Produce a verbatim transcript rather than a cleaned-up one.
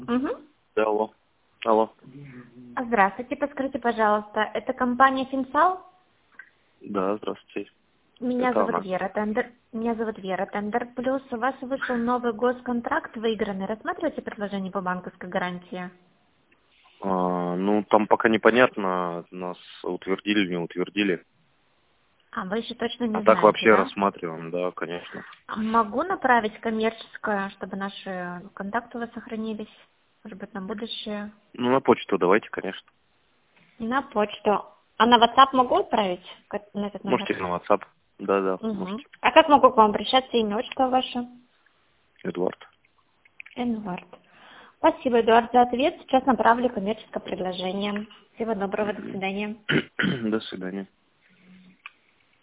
Угу. Да, алло. Алло. Здравствуйте, подскажите, пожалуйста, это компания Финсал? Да, здравствуйте. Меня Это зовут она. Вера Тендер. Меня зовут Вера Тендер. Плюс у вас вышел новый госконтракт выигранный. Рассматриваете предложение по банковской гарантии? А, ну, там пока непонятно, нас утвердили, не утвердили. А вы еще точно А не так знаете, вообще да? рассматриваем, да, конечно. А могу направить коммерческое, чтобы наши контакты у вас сохранились? Может быть, на будущее? Ну, на почту давайте, конечно. На почту. А на WhatsApp могу отправить к- на этот номер? Можете на WhatsApp. Да, да, Угу. можете. А как могу к вам обращаться? Имя, отчество ваше? Эдуард. Эдуард. Спасибо, Эдуард, за ответ. Сейчас направлю коммерческое предложение. Всего доброго, до Мгм. свидания. До свидания.